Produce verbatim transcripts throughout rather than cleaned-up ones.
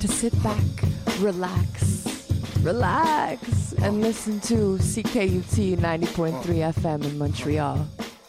to sit back, relax, relax, and listen to C K U T ninety point three F M in Montreal.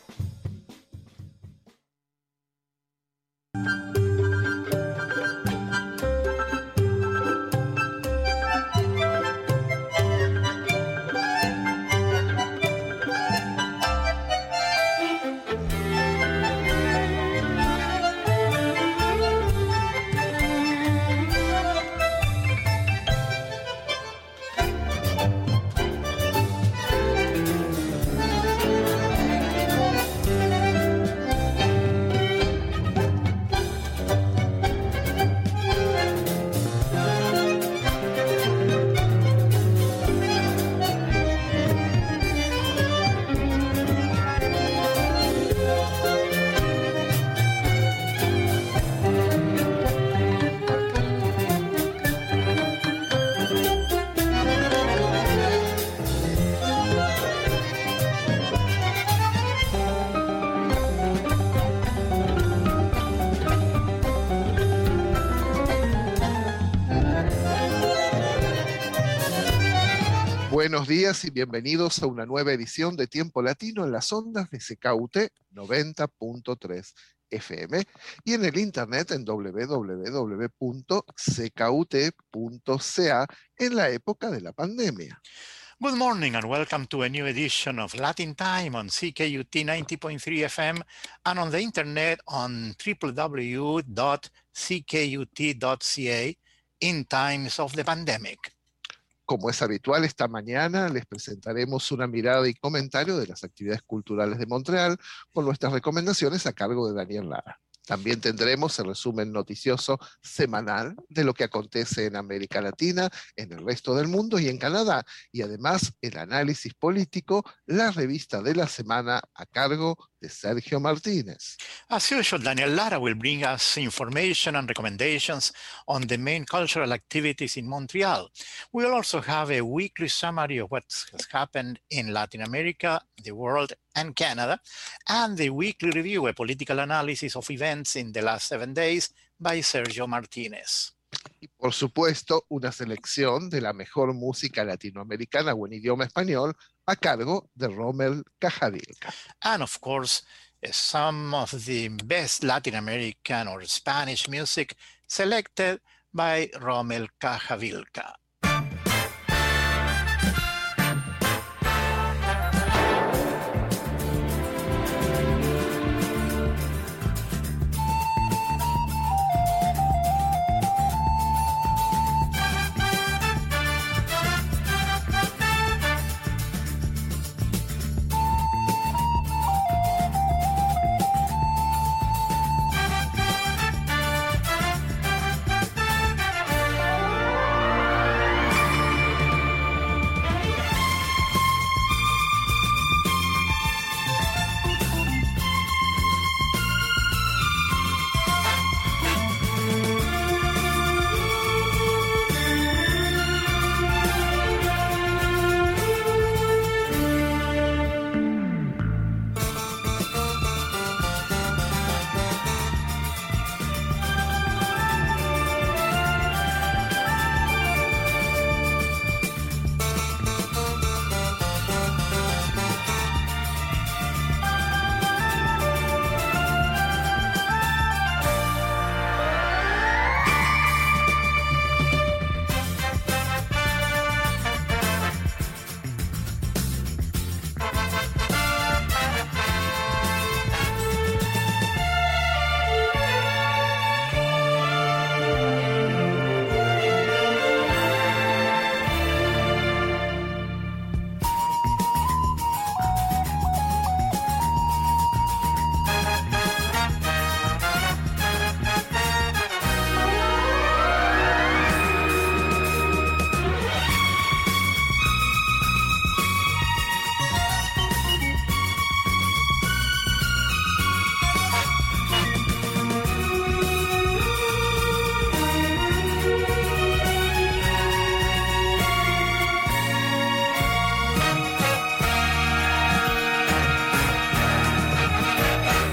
Buenos días y bienvenidos a una nueva edición de Tiempo Latino en las ondas de C K U T noventa punto tres F M y en el internet en doble u doble u doble u punto c k u t punto c a en la época de la pandemia. Good morning and welcome to a new edition of Latin Time on C K U T ninety point three F M and on the internet on w w w dot c k u t dot c a in times of the pandemic. Como es habitual, esta mañana les presentaremos una mirada y comentario de las actividades culturales de Montreal con nuestras recomendaciones a cargo de Daniel Lara. También tendremos el resumen noticioso semanal de lo que acontece en América Latina, en el resto del mundo y en Canadá, y además el análisis político, la revista de la semana a cargo de Sergio Martínez. As usual, Daniel Lara will bring us information and recommendations on the main cultural activities in Montreal. We will also have a weekly summary of what has happened in Latin America, the world, and Canada, and the weekly review, a political analysis of events in the last seven days by Sergio Martínez. Y por supuesto, una selección de la mejor música latinoamericana o en idioma español a cargo de Rommel Cajavilca. And of course, some of the best Latin American or Spanish music selected by Rommel Cajavilca.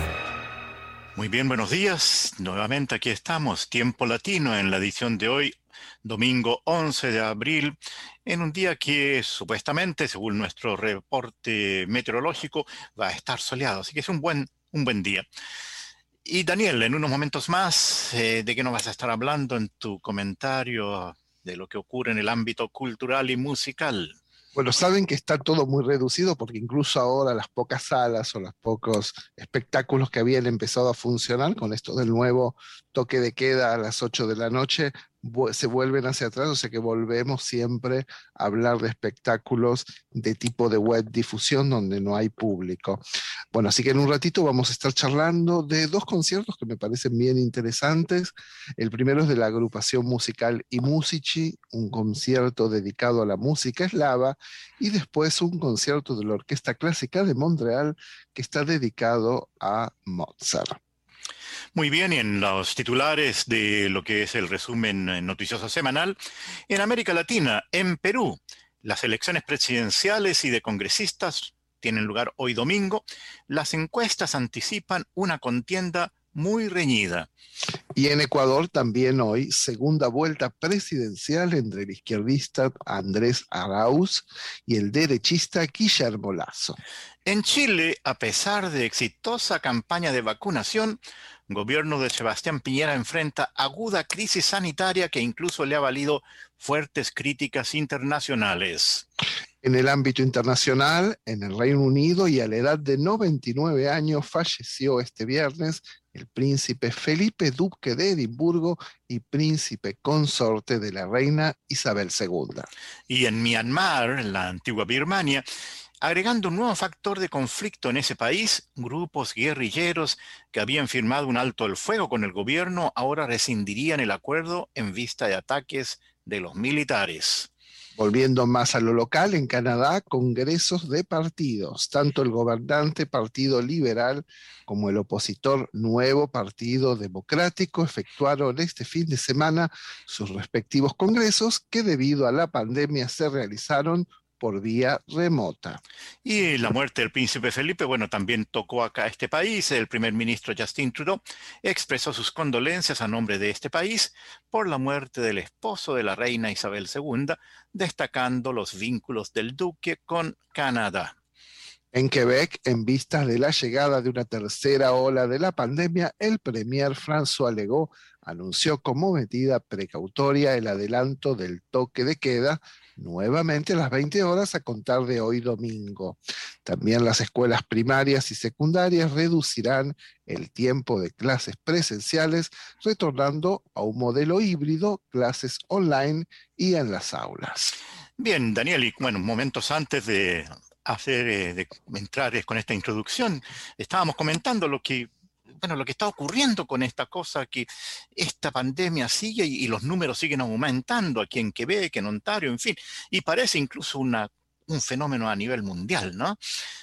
Muy bien, buenos días. Nuevamente aquí estamos, Tiempo Latino, en la edición de hoy, domingo once de abril, en un día que supuestamente, según nuestro reporte meteorológico, va a estar soleado. Así que es un buen, un buen día. Y Daniel, en unos momentos más, eh, ¿de qué nos vas a estar hablando en tu comentario de lo que ocurre en el ámbito cultural y musical? Bueno, saben que está todo muy reducido porque incluso ahora las pocas salas o los pocos espectáculos que habían empezado a funcionar con esto del nuevo toque de queda a las ocho de la noche se vuelven hacia atrás, o sea que volvemos siempre a hablar de espectáculos de tipo de web difusión donde no hay público. Bueno, así que en un ratito vamos a estar charlando de dos conciertos que me parecen bien interesantes. El primero es de la agrupación musical I Musici, un concierto dedicado a la música eslava, y después un concierto de la Orquesta Clásica de Montreal que está dedicado a Mozart. Muy bien, y en los titulares de lo que es el resumen noticioso semanal, en América Latina, en Perú, las elecciones presidenciales y de congresistas tienen lugar hoy domingo. Las encuestas anticipan una contienda muy reñida. Y en Ecuador también hoy, segunda vuelta presidencial entre el izquierdista Andrés Arauz y el derechista Guillermo Lasso. En Chile, a pesar de exitosa campaña de vacunación, el gobierno de Sebastián Piñera enfrenta aguda crisis sanitaria que incluso le ha valido fuertes críticas internacionales. En el ámbito internacional, en el Reino Unido y a la edad de noventa y nueve años falleció este viernes el príncipe Felipe, duque de Edimburgo y príncipe consorte de la reina Isabel segunda. Y en Myanmar, la antigua Birmania, agregando un nuevo factor de conflicto en ese país, grupos guerrilleros que habían firmado un alto el fuego con el gobierno ahora rescindirían el acuerdo en vista de ataques de los militares. Volviendo más a lo local, en Canadá, congresos de partidos, tanto el gobernante Partido Liberal como el opositor Nuevo Partido Democrático efectuaron este fin de semana sus respectivos congresos que debido a la pandemia se realizaron por vía remota. Y la muerte del príncipe Felipe, bueno, también tocó acá a este país. El primer ministro Justin Trudeau expresó sus condolencias a nombre de este país por la muerte del esposo de la reina Isabel segunda, destacando los vínculos del duque con Canadá. En Quebec, en vistas de la llegada de una tercera ola de la pandemia, el premier François Legault anunció como medida precautoria el adelanto del toque de queda nuevamente a las veinte horas a contar de hoy domingo. También las escuelas primarias y secundarias reducirán el tiempo de clases presenciales, retornando a un modelo híbrido, clases online y en las aulas. Bien, Daniel, y bueno, momentos antes de hacer, eh, de entrar con esta introducción, estábamos comentando lo que bueno, lo que está ocurriendo con esta cosa, que esta pandemia sigue y, y los números siguen aumentando aquí en Quebec, en Ontario, en fin, y parece incluso una, un fenómeno a nivel mundial, ¿no?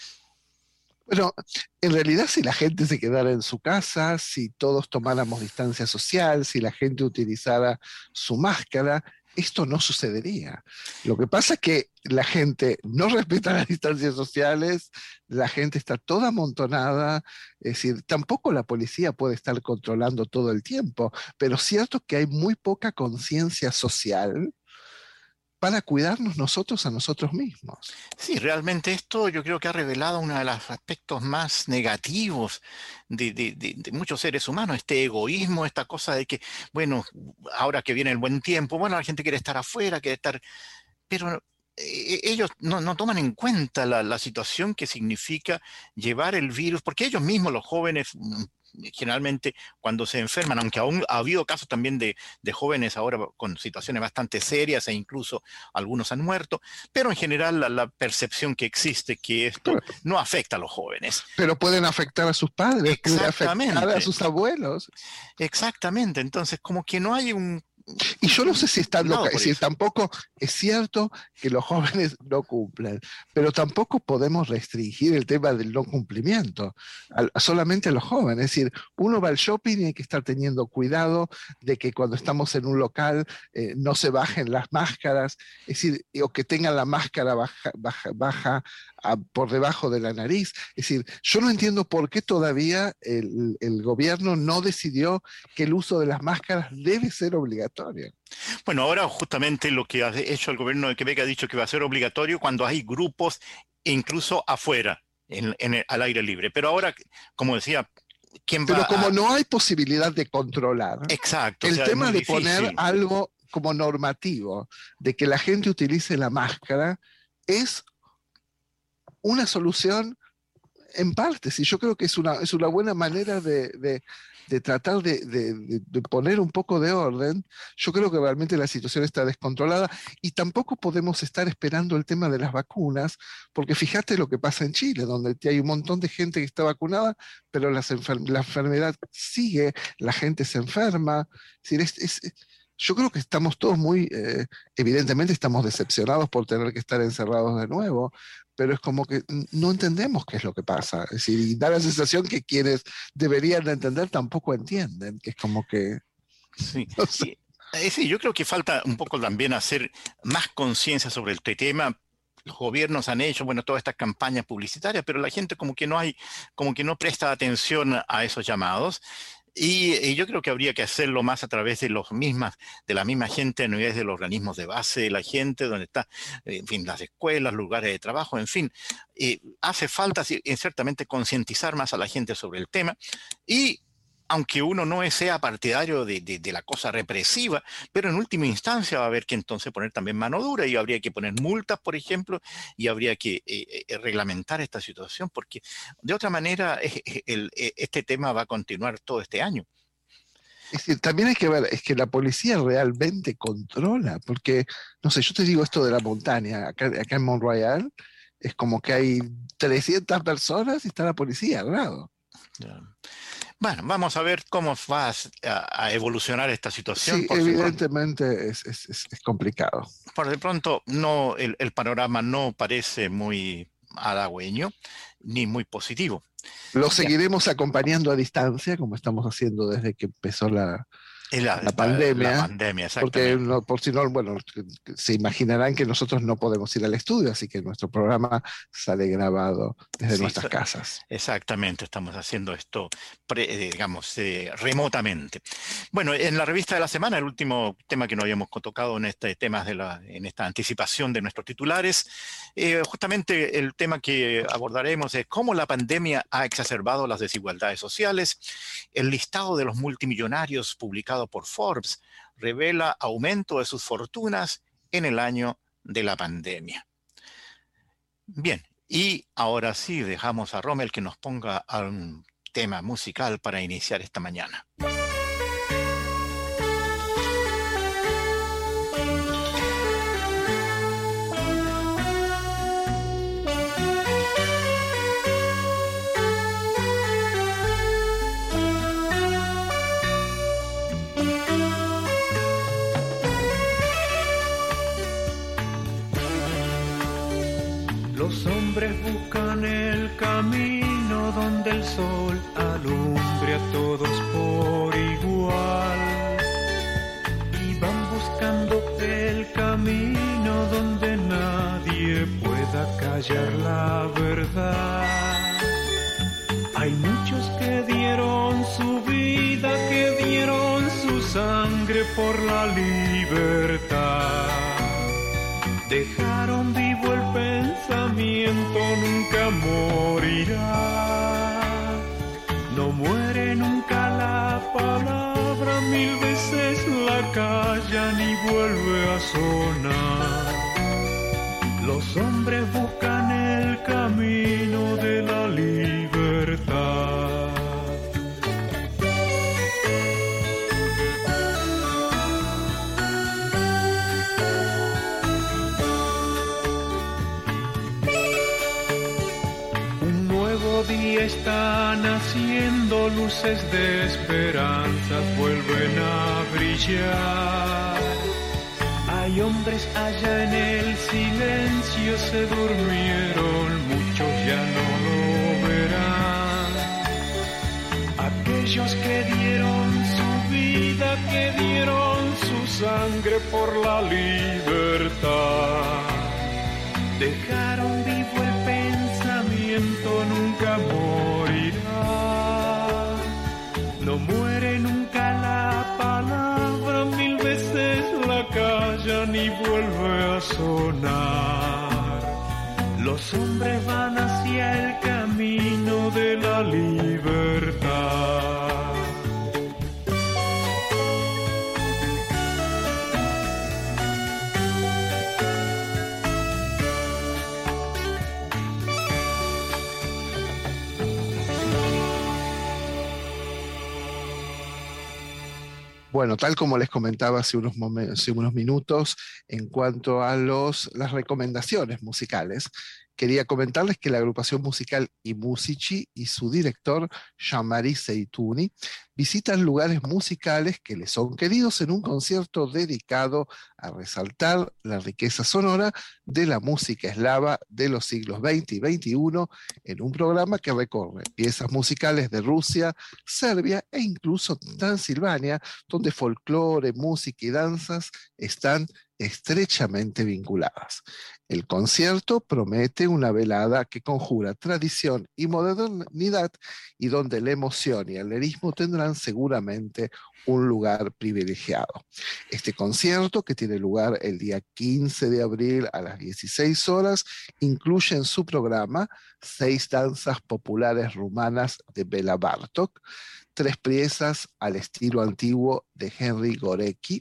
Bueno, en realidad si la gente se quedara en su casa, si todos tomáramos distancia social, si la gente utilizara su máscara, esto no sucedería. Lo que pasa es que la gente no respeta las distancias sociales, la gente está toda amontonada, es decir, tampoco la policía puede estar controlando todo el tiempo, pero es cierto que hay muy poca conciencia social para cuidarnos nosotros a nosotros mismos. Sí, realmente esto yo creo que ha revelado uno de los aspectos más negativos de, de, de, de muchos seres humanos, este egoísmo, esta cosa de que, bueno, ahora que viene el buen tiempo, bueno, la gente quiere estar afuera, quiere estar, pero eh, ellos no, no toman en cuenta la, la situación que significa llevar el virus, porque ellos mismos, los jóvenes, generalmente cuando se enferman, aunque aún ha habido casos también de, de jóvenes ahora con situaciones bastante serias e incluso algunos han muerto, pero en general la, la percepción que existe que esto Pero, no afecta a los jóvenes. Pero pueden afectar a sus padres, pueden afectar a sus abuelos. Exactamente, entonces como que no hay un... Y yo no sé si están locos, es decir, tampoco es cierto que los jóvenes no cumplan, pero tampoco podemos restringir el tema del no cumplimiento a, solamente a los jóvenes. Es decir, uno va al shopping y hay que estar teniendo cuidado de que cuando estamos en un local eh, no se bajen las máscaras, es decir, o que tengan la máscara baja, baja, baja a, por debajo de la nariz. Es decir, yo no entiendo por qué todavía el, el gobierno no decidió que el uso de las máscaras debe ser obligatorio. Bueno, ahora justamente lo que ha hecho el gobierno de Quebec ha dicho que va a ser obligatorio cuando hay grupos incluso afuera, en, en el, al aire libre. Pero ahora, como decía, ¿quién va Pero como a... no hay posibilidad de controlar, Exacto, el o sea, tema es de muy poner difícil. algo como normativo, de que la gente utilice la máscara, es una solución en parte. Sí, yo creo que es una, es una buena manera de, de, de tratar de, de, de poner un poco de orden. Yo creo que realmente la situación está descontrolada y tampoco podemos estar esperando el tema de las vacunas, porque fíjate lo que pasa en Chile, donde hay un montón de gente que está vacunada, pero las enfer- la enfermedad sigue, la gente se enferma. Es decir, es, es, yo creo que estamos todos muy, eh, evidentemente estamos decepcionados por tener que estar encerrados de nuevo, pero es como que no entendemos qué es lo que pasa. Es decir, y da la sensación que quienes deberían de entender tampoco entienden, que es como que... Sí. No sé. Y, eh, sí, yo creo que falta un poco también hacer más conciencia sobre este tema. Los gobiernos han hecho, bueno, todas estas campañas publicitarias, pero la gente como que no hay, como que no presta atención a esos llamados. Y, y yo creo que habría que hacerlo más a través de los mismas, de la misma gente, a nivel de los organismos de base de la gente, donde está, en fin, las escuelas, lugares de trabajo, en fin. Eh, hace falta sí, ciertamente concientizar más a la gente sobre el tema y aunque uno no sea partidario de, de, de la cosa represiva, pero en última instancia va a haber que entonces poner también mano dura y habría que poner multas, por ejemplo, y habría que eh, eh, reglamentar esta situación, porque de otra manera eh, el, eh, este tema va a continuar todo este año. Es decir, también hay que ver, es que la policía realmente controla, porque, no sé, yo te digo esto de la montaña, acá, acá en Mont Royal, es como que hay trescientas personas y está la policía al lado. Ya. Bueno, vamos a ver cómo va a, a evolucionar esta situación. Sí, por evidentemente es, es, es, es complicado. Por de pronto, no, el, el panorama no parece muy halagüeño ni muy positivo. Lo seguiremos acompañando a distancia, como estamos haciendo desde que empezó la, La, la pandemia, la pandemia, porque no, por si no, bueno, se imaginarán que nosotros no podemos ir al estudio, así que nuestro programa sale grabado desde sí, nuestras casas. Exactamente, estamos haciendo esto, pre, digamos, eh, remotamente. Bueno, en la revista de la semana, el último tema que no habíamos tocado en este tema de la, en esta anticipación de nuestros titulares, eh, justamente el tema que abordaremos es cómo la pandemia ha exacerbado las desigualdades sociales. El listado de los multimillonarios publicado por Forbes revela aumento de sus fortunas en el año de la pandemia. Bien, y ahora sí dejamos a Rommel que nos ponga un tema musical para iniciar esta mañana. Los hombres buscan el camino donde el sol alumbre a todos por igual. Y van buscando el camino donde nadie pueda callar la verdad. Hay muchos que dieron su vida, que dieron su sangre por la libertad. Dejaron vivo el pensamiento, nunca morirá. No muere nunca la palabra, mil veces la callan y vuelve a sonar. Los hombres buscan el camino de la libertad. Día están haciendo, luces de esperanza vuelven a brillar. Hay hombres allá en el silencio, se durmieron, muchos ya no lo verán. Aquellos que dieron su vida, que dieron su sangre por la libertad, dejaron vivo el pensamiento, nunca morirá. No muere nunca la palabra, mil veces la callan y vuelve a sonar. Los hombres van hacia el camino de la libertad. Bueno, tal como les comentaba hace unos, momentos, hace unos minutos, en cuanto a los, las recomendaciones musicales, quería comentarles que la agrupación musical I Musici y su director, Jean-Marie Seitouni, visitan lugares musicales que les son queridos en un concierto dedicado a resaltar la riqueza sonora de la música eslava de los siglos veinte y veintiuno, en un programa que recorre piezas musicales de Rusia, Serbia e incluso Transilvania, donde folclore, música y danzas están estrechamente vinculadas. El concierto promete una velada que conjura tradición y modernidad, y donde la emoción y el lirismo tendrán seguramente un lugar privilegiado. Este concierto, que tiene lugar el día quince de abril a las dieciséis horas, incluye en su programa seis danzas populares rumanas de Bela Bartók, tres piezas al estilo antiguo de Henry Górecki,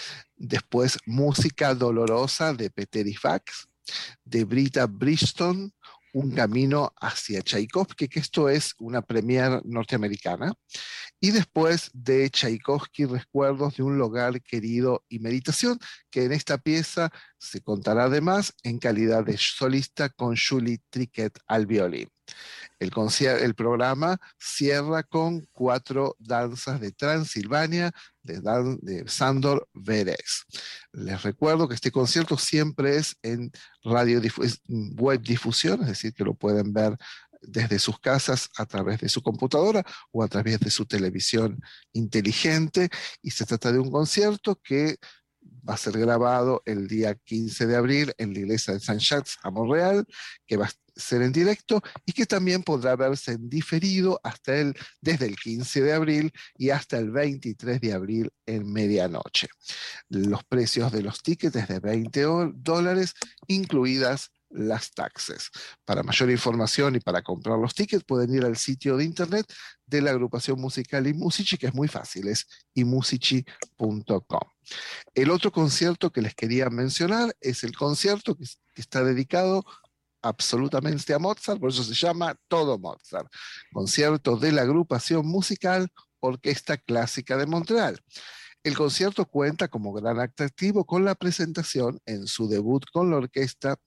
después música dolorosa de Peter Isaacs, de Britta Briston, Un camino hacia Tchaikovsky, que esto es una premier norteamericana, y después de Tchaikovsky, Recuerdos de un lugar querido y meditación, que en esta pieza se contará además en calidad de solista con Julie Trickett al violín. El, el programa cierra con cuatro danzas de Transilvania de, Dan, de Sándor Vélez. Les recuerdo que este concierto siempre es en radio web difusión, es decir, que lo pueden ver desde sus casas a través de su computadora o a través de su televisión inteligente, y se trata de un concierto que va a ser grabado el día quince de abril en la iglesia de Saint-Jacques a Montreal, que va a ser en directo y que también podrá verse en diferido hasta el, desde el quince de abril y hasta el veintitrés de abril en medianoche. Los precios de los tickets es de veinte dólares, incluidas las taxes. Para mayor información y para comprar los tickets pueden ir al sitio de internet de la agrupación musical I Musici, que es muy fácil, es i musici punto com. El otro concierto que les quería mencionar es el concierto que, que está dedicado absolutamente a Mozart, por eso se llama Todo Mozart, concierto de la agrupación musical Orquesta Clásica de Montreal. El concierto cuenta como gran atractivo con la presentación en su debut con la orquesta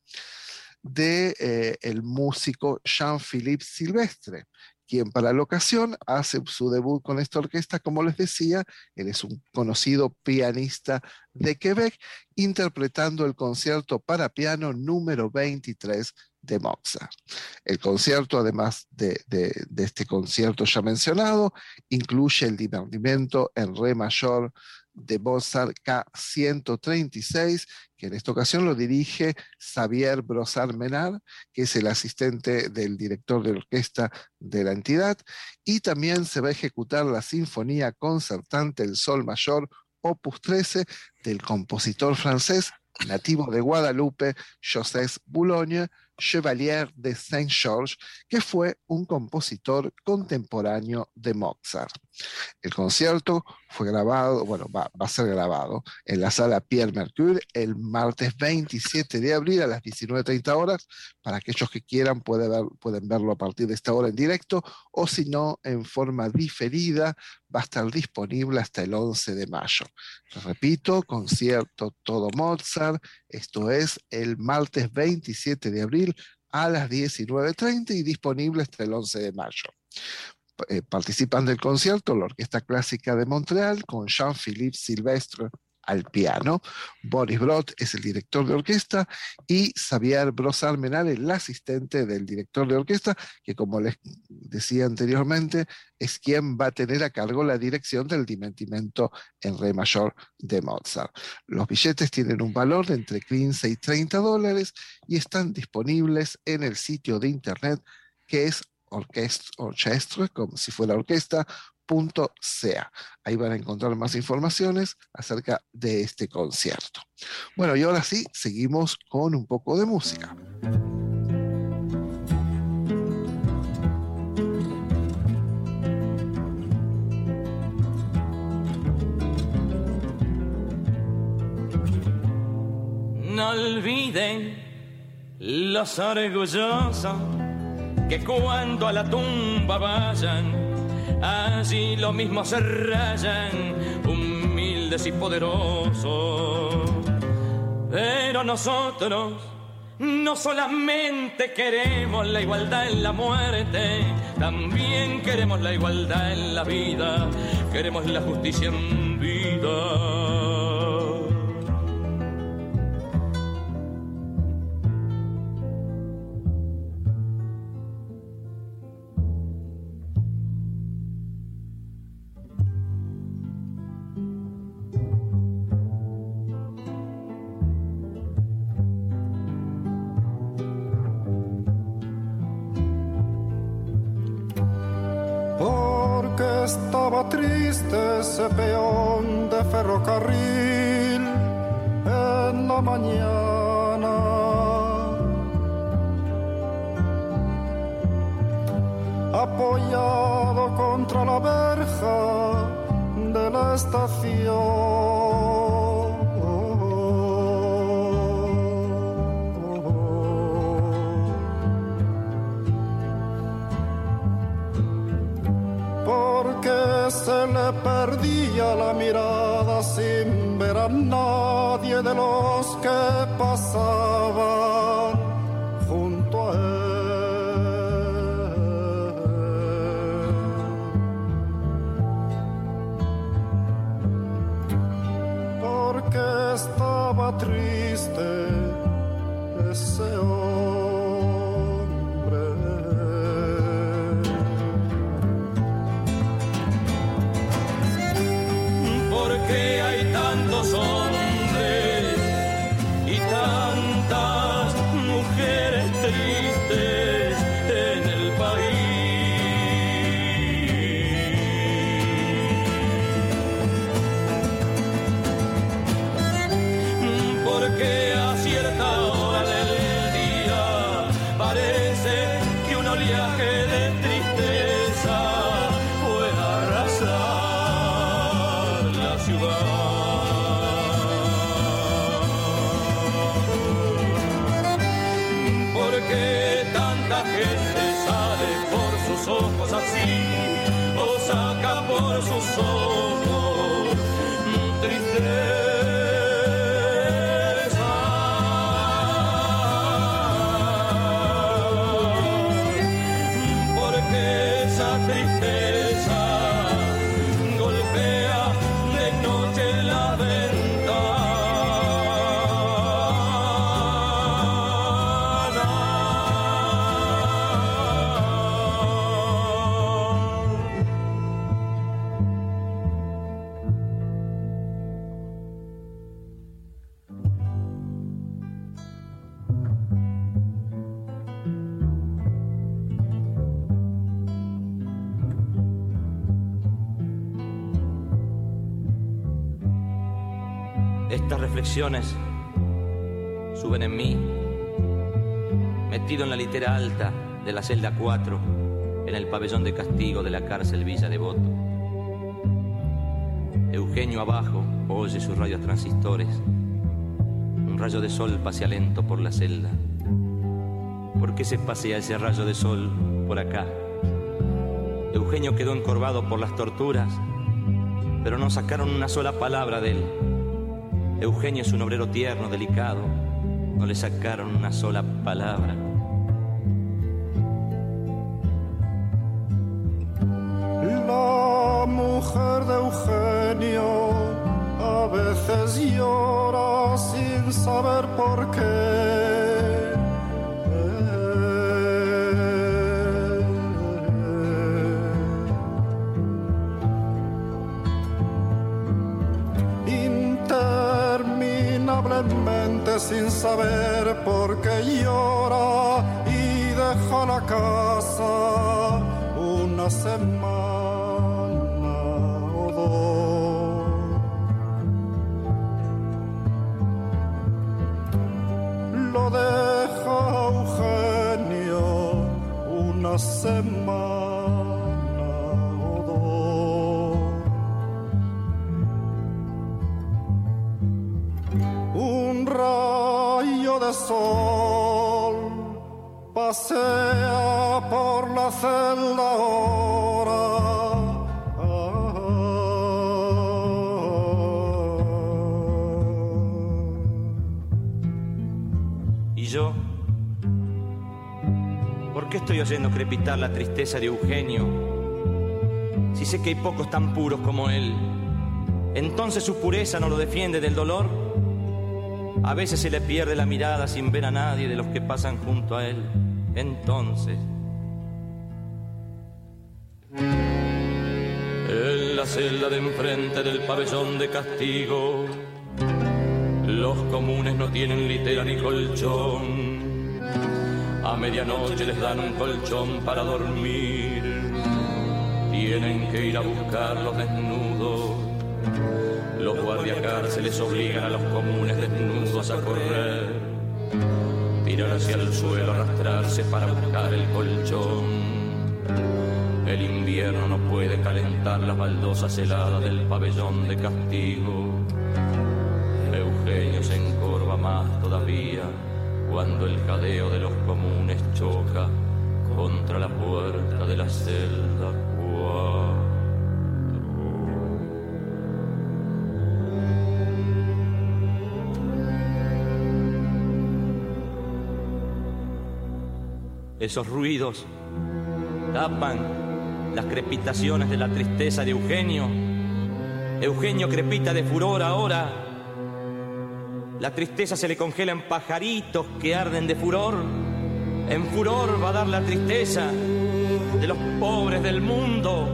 de eh, el músico Jean-Philippe Silvestre, quien para la ocasión hace su debut con esta orquesta. Como les decía, él es un conocido pianista de Quebec, interpretando el concierto para piano número veintitrés de Mozart. El concierto, además de, de, de este concierto ya mencionado, incluye el divertimento en re mayor de Mozart K ciento treinta y seis, que en esta ocasión lo dirige Xavier Brossard-Menard, que es el asistente del director de orquesta de la entidad, y también se va a ejecutar la Sinfonía Concertante El Sol Mayor, opus trece, del compositor francés nativo de Guadalupe, Joseph Boulogne, Chevalier de Saint-Georges, que fue un compositor contemporáneo de Mozart. El concierto fue grabado, bueno, va, va a ser grabado en la sala Pierre Mercure el martes veintisiete de abril a las diecinueve treinta horas. Para aquellos que quieran puede ver, pueden verlo a partir de esta hora en directo, o si no, en forma diferida, va a estar disponible hasta el once de mayo. Repito, concierto Todo Mozart, esto es el martes veintisiete de abril a las diecinueve treinta y disponible hasta el once de mayo. Eh, participan del concierto la Orquesta Clásica de Montreal con Jean-Philippe Silvestre al piano, Boris Brot es el director de orquesta y Xavier Brossard-Menard el asistente del director de orquesta, que como les decía anteriormente es quien va a tener a cargo la dirección del divertimento en re mayor de Mozart. Los billetes tienen un valor de entre quince y treinta dólares y están disponibles en el sitio de internet que es orquestre, orchestre, como si fuera orquesta, punto c a. Ahí van a encontrar más informaciones acerca de este concierto. Bueno, y ahora sí, seguimos con un poco de música. No olviden los orgullosos que cuando a la tumba vayan, allí lo mismo se rayan, humildes y poderosos. Pero nosotros no solamente queremos la igualdad en la muerte, también queremos la igualdad en la vida, queremos la justicia en vida. Estaba triste ese peón de ferrocarril en la mañana, apoyado contra la verja de la estación. Porque se le perdía la mirada sin ver a nadie de los que pasaban junto a él. Porque estaba triste ese hombre. Porque hay tantos hombres y tantas mujeres tristes en el país. Porque a cierta hora del día parece que un oleaje de tristeza puede arrasar ciudad. Porque tanta gente sale por sus ojos así, o saca por sus ojos tristeza. Porque esa tristeza golpea la Estas reflexiones suben en mí, metido en la litera alta de la celda cuatro, en el pabellón de castigo de la cárcel Villa Devoto. Eugenio abajo oye sus radios transistores. Un rayo de sol pasea lento por la celda. ¿Por qué se pasea ese rayo de sol por acá? Eugenio quedó encorvado por las torturas, pero no sacaron una sola palabra de él. Eugenio es un obrero tierno, delicado, no le sacaron una sola palabra. La mujer de Eugenio a veces llora sin saber por qué. Interminablemente sin saber por qué llora y deja la casa una semana o dos. Lo deja Eugenio una semana o dos. Un rayo de sol pasea por la celda ahora. ¿Y yo? ¿Por qué estoy oyendo crepitar la tristeza de Eugenio? Si sé que hay pocos tan puros como él, ¿entonces su pureza no lo defiende del dolor? A veces se le pierde la mirada sin ver a nadie de los que pasan junto a él. Entonces, en la celda de enfrente del pabellón de castigo, los comunes no tienen litera ni colchón. A medianoche les dan un colchón para dormir. Tienen que ir a buscarlos desnudos. Los guardiacárceles obligan a los comunes desnudos a correr, tirar hacia el suelo, arrastrarse para buscar el colchón. El invierno no puede calentar las baldosas heladas del pabellón de castigo. Eugenio se encorva más todavía cuando el jadeo de los comunes choca contra la puerta de la celda cuatro. Esos ruidos tapan las crepitaciones de la tristeza de Eugenio. Eugenio crepita de furor ahora. La tristeza se le congela en pajaritos que arden de furor. En furor va a dar la tristeza de los pobres del mundo.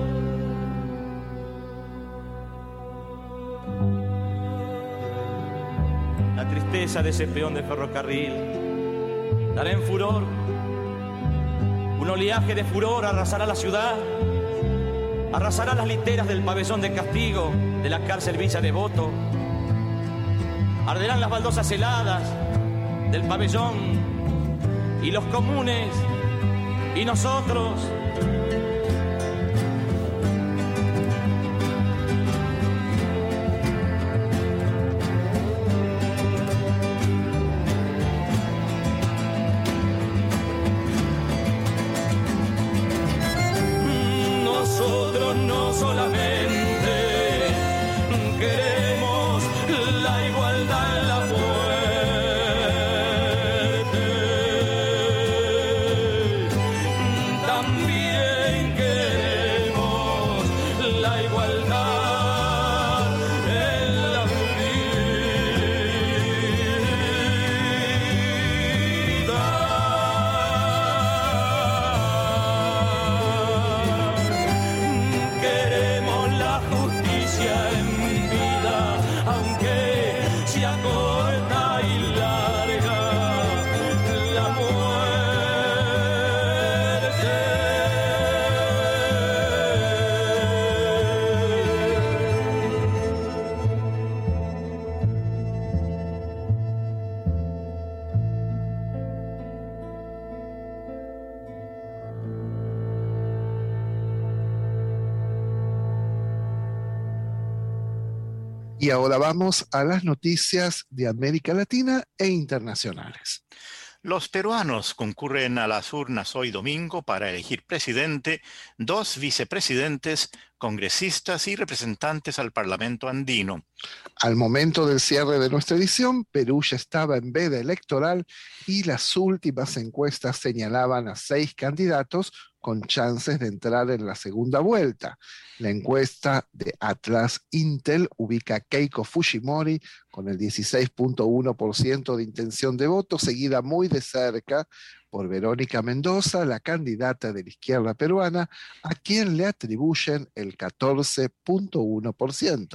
La tristeza de ese peón de ferrocarril dará en furor. Un oleaje de furor arrasará la ciudad, arrasará las literas del pabellón de castigo de la cárcel Villa Devoto, arderán las baldosas heladas del pabellón y los comunes y nosotros. Y ahora vamos a las noticias de América Latina e internacionales. Los peruanos concurren a las urnas hoy domingo para elegir presidente, dos vicepresidentes, congresistas y representantes al Parlamento andino. Al momento del cierre de nuestra edición, Perú ya estaba en veda electoral y las últimas encuestas señalaban a seis candidatos con chances de entrar en la segunda vuelta. La encuesta de Atlas Intel ubica a Keiko Fujimori con el dieciséis punto uno por ciento de intención de voto, seguida muy de cerca por Verónica Mendoza, la candidata de la izquierda peruana, a quien le atribuyen el catorce punto uno por ciento.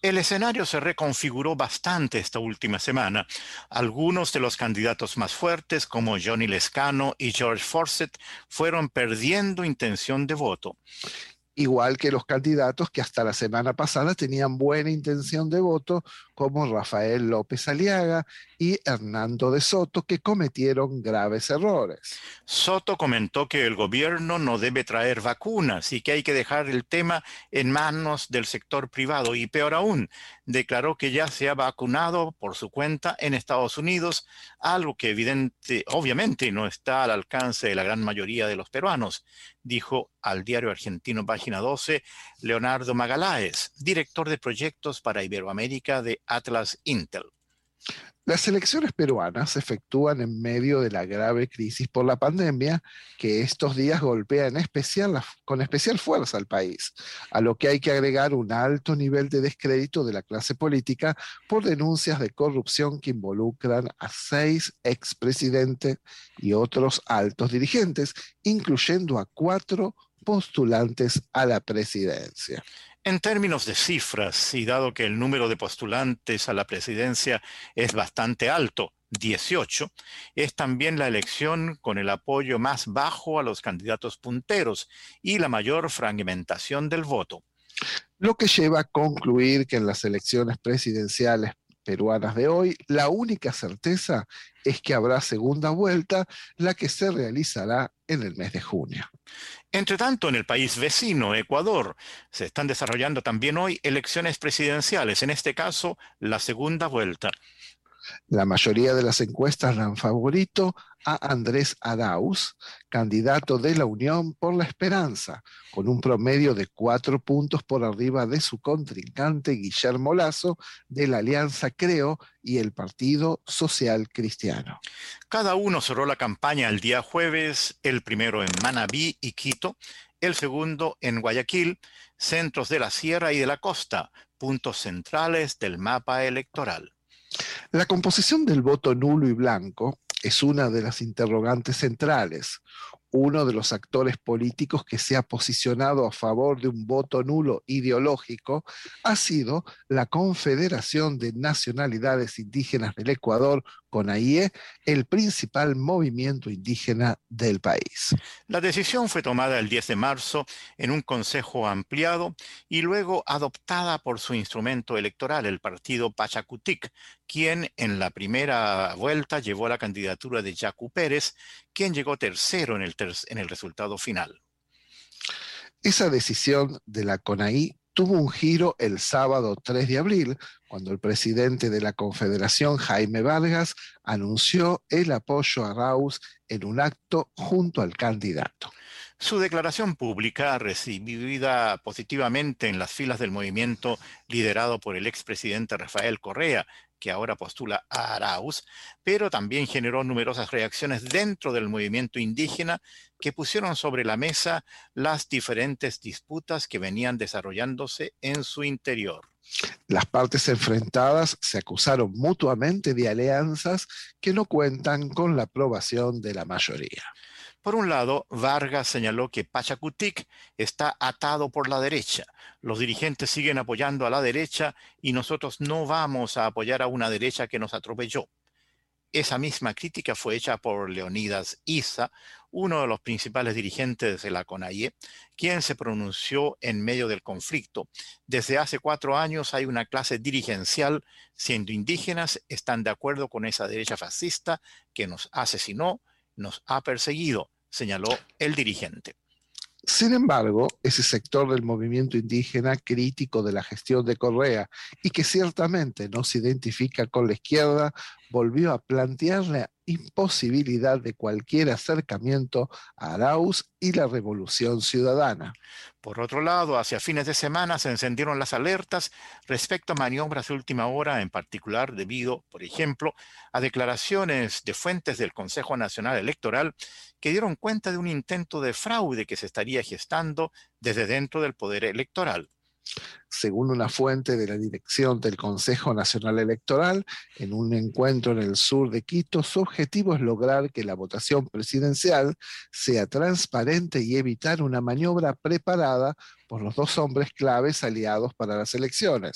El escenario se reconfiguró bastante esta última semana. Algunos de los candidatos más fuertes, como Johnny Lescano y George Forsett, fueron perdiendo intención de voto. Igual que los candidatos que hasta la semana pasada tenían buena intención de voto, como Rafael López Aliaga y Hernando de Soto, que cometieron graves errores. Soto comentó que el gobierno no debe traer vacunas y que hay que dejar el tema en manos del sector privado. Y peor aún, declaró que ya se ha vacunado por su cuenta en Estados Unidos, algo que evidente, obviamente no está al alcance de la gran mayoría de los peruanos, dijo al diario argentino Página doce Leonardo Magaláes, director de proyectos para Iberoamérica de Atlas Intel. Las elecciones peruanas se efectúan en medio de la grave crisis por la pandemia que estos días golpea en especial, con especial fuerza al país, a lo que hay que agregar un alto nivel de descrédito de la clase política por denuncias de corrupción que involucran a seis expresidentes y otros altos dirigentes, incluyendo a cuatro postulantes a la presidencia. En términos de cifras, y dado que el número de postulantes a la presidencia es bastante alto, dieciocho, es también la elección con el apoyo más bajo a los candidatos punteros y la mayor fragmentación del voto. Lo que lleva a concluir que en las elecciones presidenciales peruanas de hoy, la única certeza es que habrá segunda vuelta, la que se realizará en el mes de junio. Entre tanto, en el país vecino, Ecuador, se están desarrollando también hoy elecciones presidenciales, en este caso, la segunda vuelta. La mayoría de las encuestas dan favorito a Andrés Arauz, candidato de la Unión por la Esperanza, con un promedio de cuatro puntos por arriba de su contrincante Guillermo Lasso, de la Alianza Creo y el Partido Social Cristiano. Cada uno cerró la campaña el día jueves, el primero en Manabí y Quito, el segundo en Guayaquil, centros de la sierra y de la costa, puntos centrales del mapa electoral. La composición del voto nulo y blanco es una de las interrogantes centrales. Uno de los actores políticos que se ha posicionado a favor de un voto nulo ideológico ha sido la Confederación de Nacionalidades Indígenas del Ecuador, CONAIE, el principal movimiento indígena del país. La decisión fue tomada el diez de marzo en un consejo ampliado y luego adoptada por su instrumento electoral, el partido Pachacutic, quien en la primera vuelta llevó la candidatura de Yacu Pérez, quien llegó tercero en el, ter en el resultado final. Esa decisión de la CONAI tuvo un giro el sábado tres de abril, cuando el presidente de la Confederación, Jaime Vargas, anunció el apoyo a Arauz en un acto junto al candidato. Su declaración pública, recibida positivamente en las filas del movimiento liderado por el expresidente Rafael Correa, que ahora postula a Arauz, pero también generó numerosas reacciones dentro del movimiento indígena que pusieron sobre la mesa las diferentes disputas que venían desarrollándose en su interior. Las partes enfrentadas se acusaron mutuamente de alianzas que no cuentan con la aprobación de la mayoría. Por un lado, Vargas señaló que Pachacutic está atado por la derecha. Los dirigentes siguen apoyando a la derecha y nosotros no vamos a apoyar a una derecha que nos atropelló. Esa misma crítica fue hecha por Leonidas Issa, uno de los principales dirigentes de la CONAIE, quien se pronunció en medio del conflicto. Desde hace cuatro años hay una clase dirigencial, siendo indígenas, están de acuerdo con esa derecha fascista que nos asesinó, nos ha perseguido, señaló el dirigente. Sin embargo, ese sector del movimiento indígena crítico de la gestión de Correa y que ciertamente no se identifica con la izquierda, volvió a plantear la imposibilidad de cualquier acercamiento a Arauz y la Revolución Ciudadana. Por otro lado, hacia fines de semana se encendieron las alertas respecto a maniobras de última hora, en particular debido, por ejemplo, a declaraciones de fuentes del Consejo Nacional Electoral que dieron cuenta de un intento de fraude que se estaría gestando desde dentro del poder electoral. Según una fuente de la dirección del Consejo Nacional Electoral, en un encuentro en el sur de Quito, su objetivo es lograr que la votación presidencial sea transparente y evitar una maniobra preparada por los dos hombres claves aliados para las elecciones,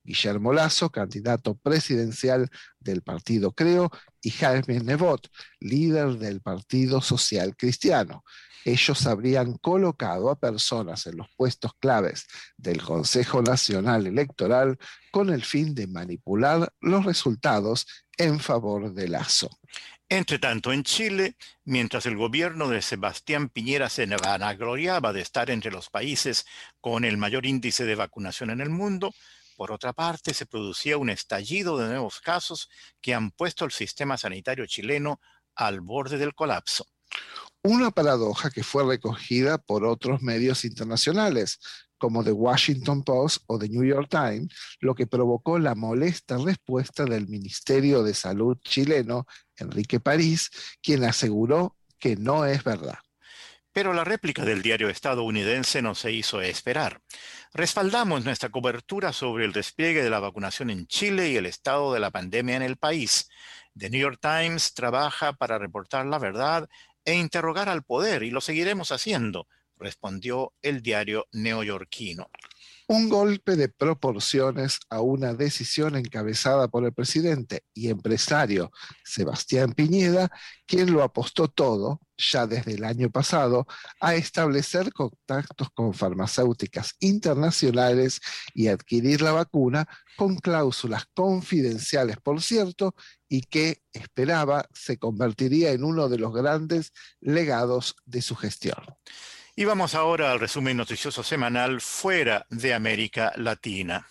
Guillermo Lasso, candidato presidencial del partido Creo, y Jaime Nebot, líder del Partido Social Cristiano. Ellos habrían colocado a personas en los puestos claves del Consejo Nacional Electoral con el fin de manipular los resultados en favor de Lasso. Entre tanto, en Chile, mientras el gobierno de Sebastián Piñera se vanagloriaba de estar entre los países con el mayor índice de vacunación en el mundo, por otra parte, se producía un estallido de nuevos casos que han puesto el sistema sanitario chileno al borde del colapso. Una paradoja que fue recogida por otros medios internacionales, como The Washington Post o The New York Times, lo que provocó la molesta respuesta del Ministerio de Salud chileno, Enrique París, quien aseguró que no es verdad. Pero la réplica del diario estadounidense no se hizo esperar. Respaldamos nuestra cobertura sobre el despliegue de la vacunación en Chile y el estado de la pandemia en el país. The New York Times trabaja para reportar la verdad e interrogar al poder, y lo seguiremos haciendo, respondió el diario neoyorquino. Un golpe de proporciones a una decisión encabezada por el presidente y empresario Sebastián Piñera, quien lo apostó todo, ya desde el año pasado, a establecer contactos con farmacéuticas internacionales y adquirir la vacuna con cláusulas confidenciales, por cierto, y que esperaba se convertiría en uno de los grandes legados de su gestión. Y vamos ahora al resumen noticioso semanal fuera de América Latina.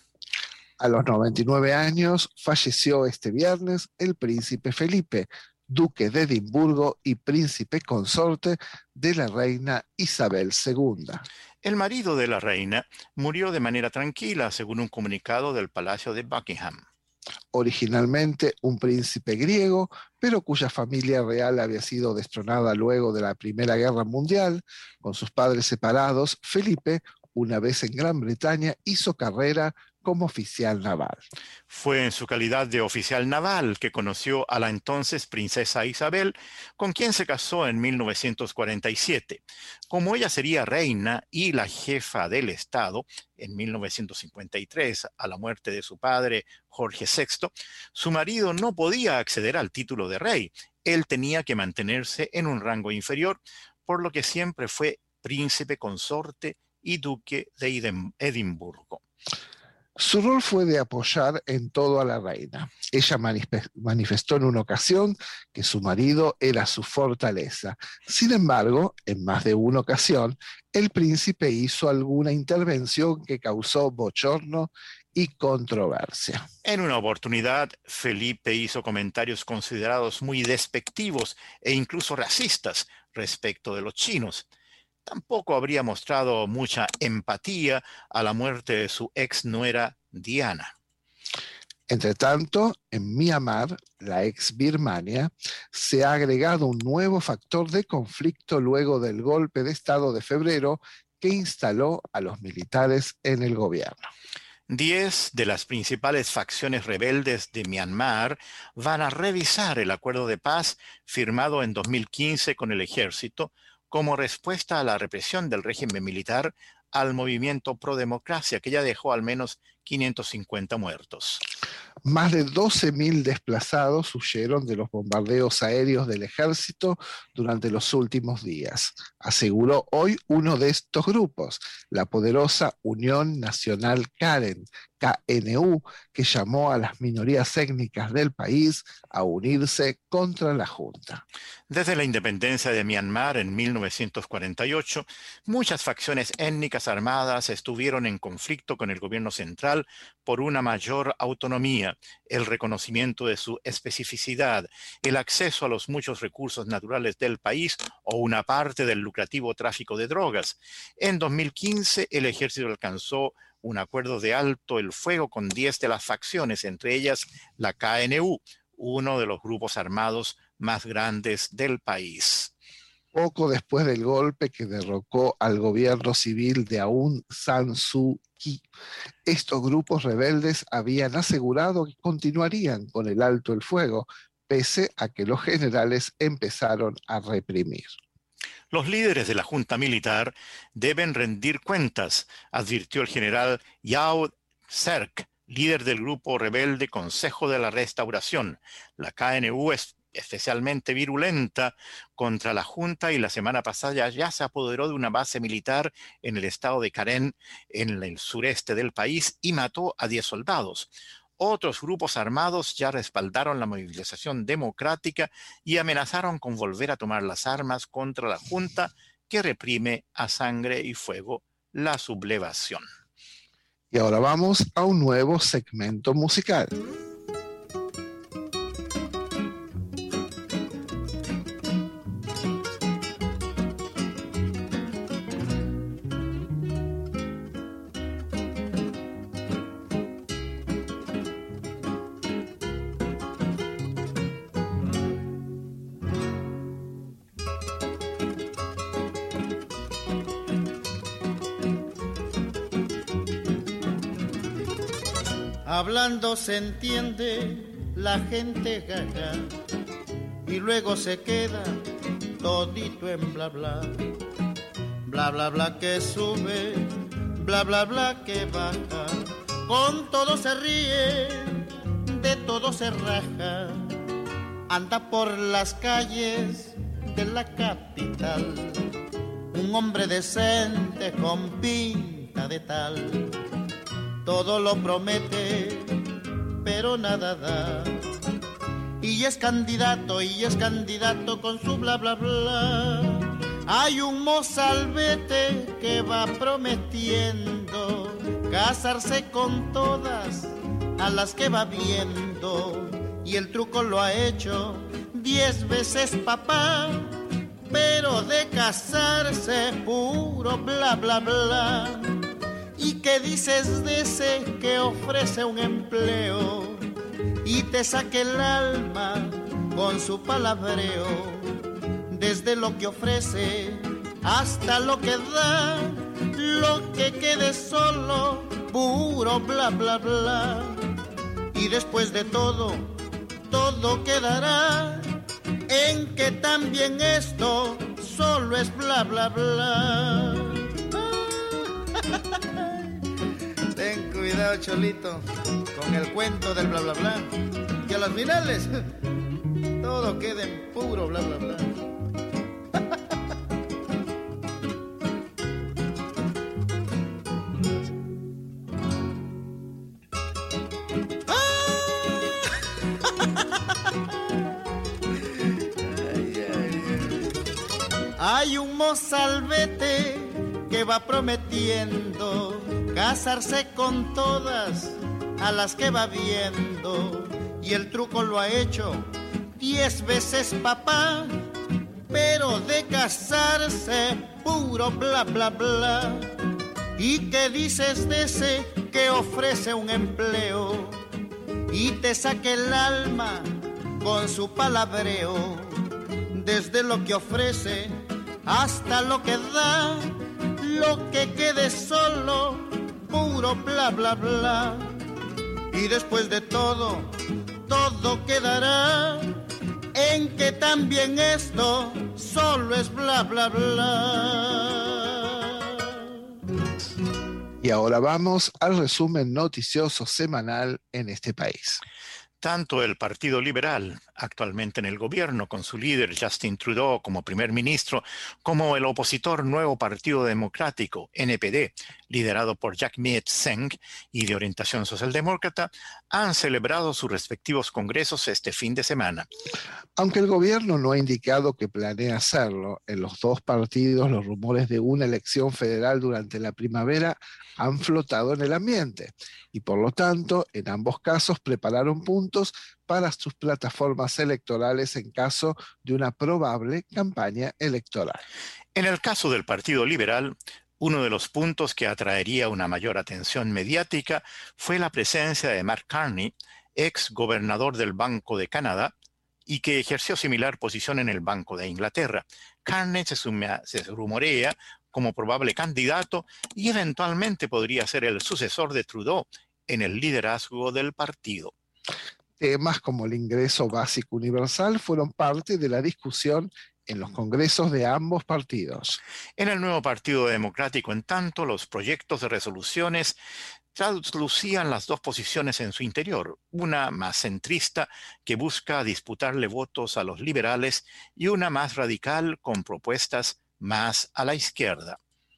A los noventa y nueve años falleció este viernes el príncipe Felipe, duque de Edimburgo y príncipe consorte de la reina Isabel segunda. El marido de la reina murió de manera tranquila, según un comunicado del Palacio de Buckingham. Originalmente un príncipe griego, pero cuya familia real había sido destronada luego de la Primera Guerra Mundial. Con sus padres separados, Felipe, una vez en Gran Bretaña, hizo carrera como oficial naval. Fue en su calidad de oficial naval que conoció a la entonces princesa Isabel, con quien se casó en mil novecientos cuarenta y siete. Como ella sería reina y la jefa del Estado en mil novecientos cincuenta y tres, a la muerte de su padre Jorge sexto, su marido no podía acceder al título de rey. Él tenía que mantenerse en un rango inferior, por lo que siempre fue príncipe consorte y duque de Edimburgo. Su rol fue de apoyar en todo a la reina. Ella manifestó en una ocasión que su marido era su fortaleza. Sin embargo, en más de una ocasión, el príncipe hizo alguna intervención que causó bochorno y controversia. En una oportunidad, Felipe hizo comentarios considerados muy despectivos e incluso racistas respecto de los chinos. Tampoco habría mostrado mucha empatía a la muerte de su ex nuera Diana. Entre tanto, en Myanmar, la ex Birmania, se ha agregado un nuevo factor de conflicto luego del golpe de Estado de febrero que instaló a los militares en el gobierno. Diez de las principales facciones rebeldes de Myanmar van a revisar el acuerdo de paz firmado en dos mil quince con el ejército, como respuesta a la represión del régimen militar al movimiento pro democracia, que ya dejó al menos quinientos cincuenta muertos. Más de doce mil desplazados huyeron de los bombardeos aéreos del ejército durante los últimos días, aseguró hoy uno de estos grupos, la poderosa Unión Nacional Karen, K N U, que llamó a las minorías étnicas del país a unirse contra la Junta. Desde la independencia de Myanmar en mil novecientos cuarenta y ocho, muchas facciones étnicas armadas estuvieron en conflicto con el gobierno central por una mayor autonomía, el reconocimiento de su especificidad, el acceso a los muchos recursos naturales del país o una parte del lucrativo tráfico de drogas. En dos mil quince, el ejército alcanzó un acuerdo de alto el fuego con diez de las facciones, entre ellas la K N U, uno de los grupos armados más grandes del país. Poco después del golpe que derrocó al gobierno civil de Aung San Suu Kyi, estos grupos rebeldes habían asegurado que continuarían con el alto el fuego, pese a que los generales empezaron a reprimir. Los líderes de la junta militar deben rendir cuentas, advirtió el general Yao Serk líder del grupo rebelde Consejo de la Restauración. La K N U es especialmente virulenta contra la Junta y la semana pasada ya se apoderó de una base militar en el estado de Karen, en el sureste del país, y mató a diez soldados. Otros grupos armados ya respaldaron la movilización democrática y amenazaron con volver a tomar las armas contra la Junta, que reprime a sangre y fuego la sublevación. Y ahora vamos a un nuevo segmento musical. Hablando se entiende la gente gaga y luego se queda todito en bla bla. Bla bla bla que sube, bla bla bla que baja. Con todo se ríe, de todo se raja. Anda por las calles de la capital, un hombre decente con pinta de tal. Todo lo promete, pero nada da. Y es candidato, y es candidato con su bla bla bla. Hay un mozalbete que va prometiendo casarse con todas a las que va viendo. Y el truco lo ha hecho diez veces papá, pero de casarse puro bla bla bla. ¿Y qué dices de ese que ofrece un empleo y te saque el alma con su palabreo? Desde lo que ofrece hasta lo que da, lo que quede solo, puro bla bla bla. Y después de todo, todo quedará en que también esto solo es bla bla bla. Ten cuidado, Cholito, con el cuento del bla bla bla, que a las finales todo queda en puro bla bla bla. Ay, ay, ay. Hay un mozalbete que va prometiendo casarse con todas a las que va viendo. Y el truco lo ha hecho diez veces papá, pero de casarse puro bla bla bla. ¿Y qué dices de ese que ofrece un empleo y te saque el alma con su palabreo? Desde lo que ofrece hasta lo que da, lo que quede solo, puro bla bla bla. Y después de todo, todo quedará en que también esto solo es bla bla bla. Y ahora vamos al resumen noticioso semanal en este país. Tanto el Partido Liberal, actualmente en el gobierno con su líder Justin Trudeau como primer ministro, como el opositor Nuevo Partido Democrático, N P D, liderado por Jagmeet Singh y de orientación socialdemócrata, han celebrado sus respectivos congresos este fin de semana. Aunque el gobierno no ha indicado que planea hacerlo, en los dos partidos los rumores de una elección federal durante la primavera han flotado en el ambiente y por lo tanto en ambos casos prepararon puntos para sus plataformas electorales en caso de una probable campaña electoral. En el caso del Partido Liberal, uno de los puntos que atraería una mayor atención mediática fue la presencia de Mark Carney, ex gobernador del Banco de Canadá, y que ejerció similar posición en el Banco de Inglaterra. Carney se, suma, se rumorea como probable candidato y eventualmente podría ser el sucesor de Trudeau en el liderazgo del partido. Temas como el ingreso básico universal fueron parte de la discusión en los congresos de ambos partidos. En el nuevo Partido Democrático, en tanto, los proyectos de resoluciones traslucían las dos posiciones en su interior, una más centrista que busca disputarle votos a los liberales y una más radical con propuestas más a la izquierda.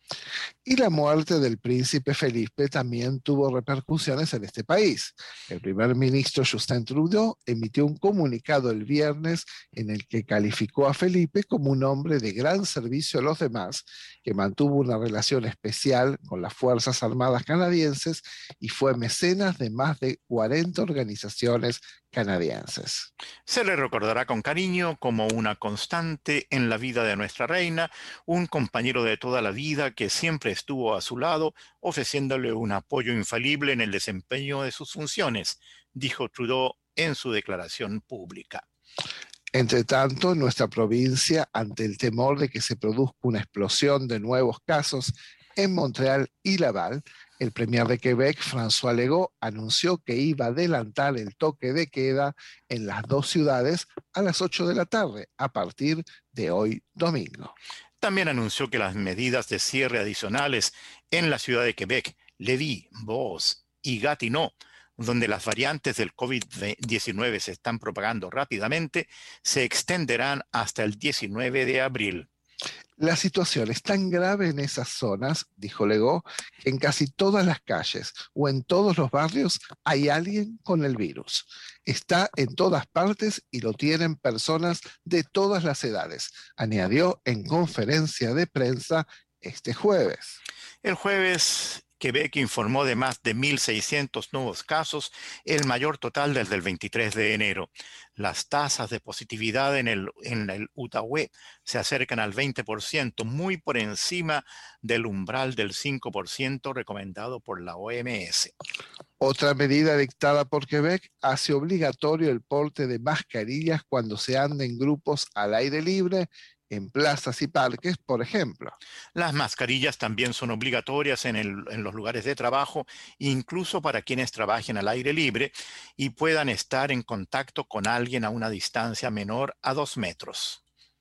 Y la muerte del príncipe Felipe también tuvo repercusiones en este país. El primer ministro Justin Trudeau emitió un comunicado el viernes en el que calificó a Felipe como un hombre de gran servicio a los demás, que mantuvo una relación especial con las Fuerzas Armadas canadienses y fue mecenas de más de cuarenta organizaciones canadienses. Se le recordará con cariño como una constante en la vida de nuestra reina, un compañero de toda la vida que siempre estuvo a su lado, ofreciéndole un apoyo infalible en el desempeño de sus funciones, dijo Trudeau en su declaración pública. Entre tanto, en nuestra provincia, ante el temor de que se produzca una explosión de nuevos casos en Montreal y Laval, el premier de Quebec, François Legault, anunció que iba a adelantar el toque de queda en las dos ciudades a las ocho de la tarde, a partir de hoy domingo. También anunció que las medidas de cierre adicionales en la ciudad de Quebec, Lévis, Beauce y Gatineau, donde las variantes del COVID diecinueve se están propagando rápidamente, se extenderán hasta el diecinueve de abril. La situación es tan grave en esas zonas, dijo Legault, que en casi todas las calles o en todos los barrios hay alguien con el virus. Está en todas partes y lo tienen personas de todas las edades, añadió en conferencia de prensa este jueves. El jueves, Quebec informó de más de mil seiscientos nuevos casos, el mayor total desde el veintitrés de enero. Las tasas de positividad en el, en el Outaouais se acercan al veinte por ciento, muy por encima del umbral del cinco por ciento recomendado por la O M S. Otra medida dictada por Quebec hace obligatorio el porte de mascarillas cuando se anda en grupos al aire libre, en plazas y parques, por ejemplo. Las mascarillas también son obligatorias en, el, en los lugares de trabajo, incluso para quienes trabajen al aire libre y puedan estar en contacto con alguien a una distancia menor a dos metros.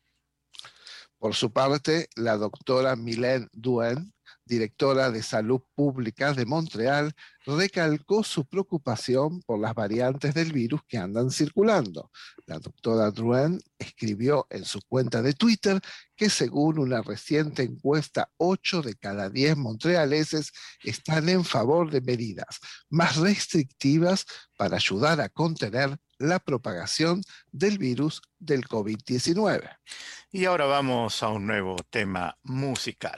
Por su parte, la doctora Mylène Drouin, directora de Salud Pública de Montreal, recalcó su preocupación por las variantes del virus que andan circulando. La doctora Drouin escribió en su cuenta de Twitter que según una reciente encuesta, ocho de cada diez montrealeses están en favor de medidas más restrictivas para ayudar a contener la propagación del virus del COVID diecinueve. Y ahora vamos a un nuevo tema musical.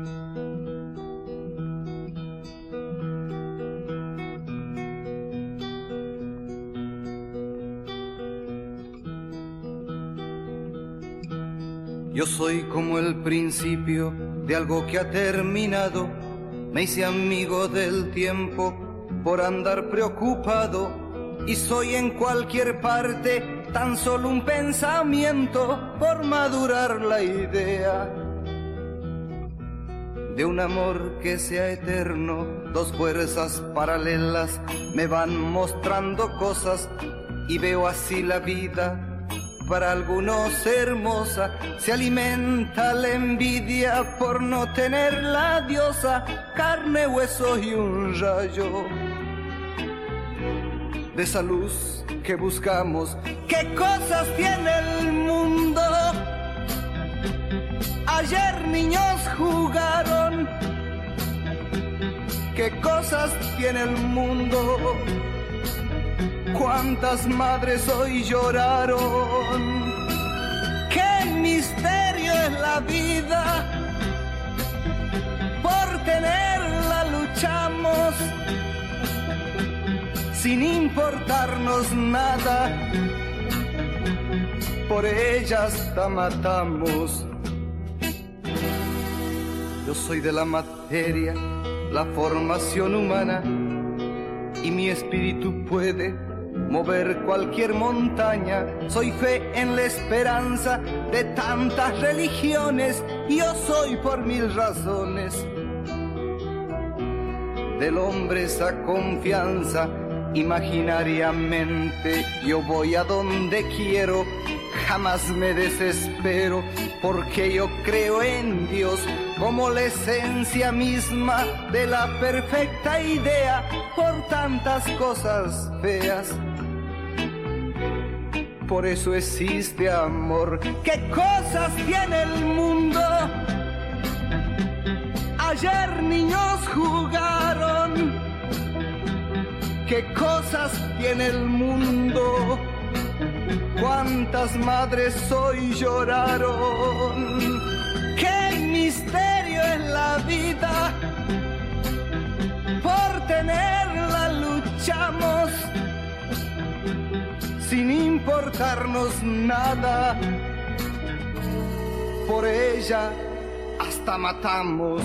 Yo soy como el principio de algo que ha terminado. Me hice amigo del tiempo por andar preocupado. Y soy en cualquier parte tan solo un pensamiento por madurar la idea de un amor que sea eterno. Dos fuerzas paralelas me van mostrando cosas y veo así la vida. Para algunos hermosa, se alimenta la envidia por no tener la diosa, carne, hueso y un rayo de esa luz que buscamos. ¿Qué cosas tiene el mundo? Ayer niños jugaron. ¿Qué cosas tiene el mundo? ¿Cuántas madres hoy lloraron? ¡Qué misterio es la vida! Por tenerla luchamos sin importarnos nada. Por ella hasta matamos. Yo soy de la materia, la formación humana, y mi espíritu puede mover cualquier montaña. Soy fe en la esperanza de tantas religiones. Yo soy por mil razones del hombre esa confianza. Imaginariamente yo voy a donde quiero. jamás me desespero, porque yo creo en Dios como la esencia misma de la perfecta idea por tantas cosas feas. Por eso existe amor. ¿Qué cosas tiene el mundo? Ayer niños jugaron. ¿Qué cosas tiene el mundo? Cuántas madres hoy lloraron. Qué misterio es la vida. Por tenerla luchamos sin importarnos nada. Por ella hasta matamos.